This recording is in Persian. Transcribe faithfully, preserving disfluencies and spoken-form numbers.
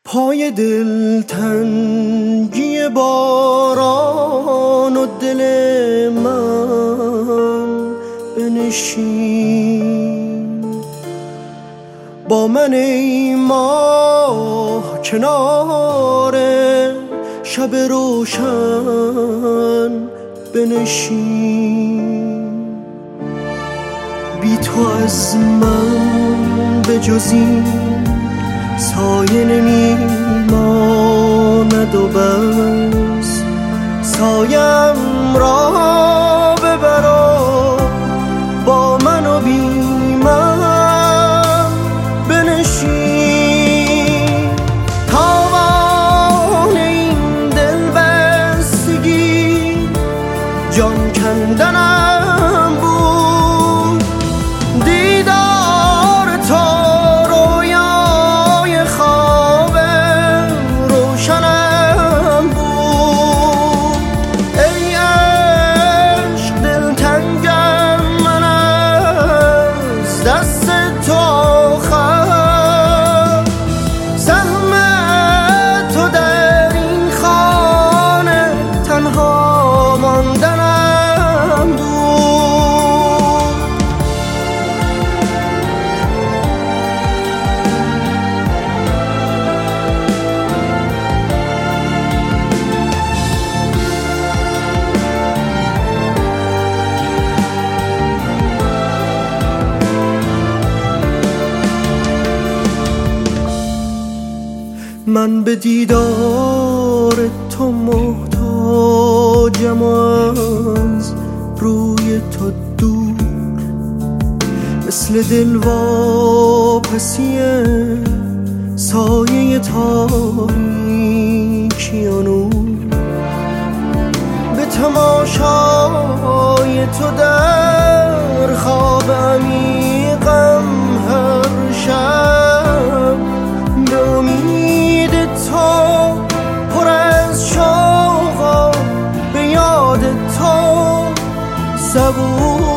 پای دلتنگی باران و دل من بنشین، با من ای ماه کنار شب روشن بنشین. بی تو از من به جز این سایه نمیماند و بس، سایم را ببر و با من و بی من بنشین. تاوان این دل بستگی جان کندنم بود، دیدار تو رویای خواب روشنم بود. ای عشق دلتنگم من از دست تو خواهم، زحمت تو در این خانه تنها ماندنم بود. من به دیدار تو محتاجم، از روی تو دور مثل دلواپسی سایه تاریکی و نور. به تماشای تو در خواب عمیقم هر شب، به امید تو پر از شوق و به یاد تو صبور.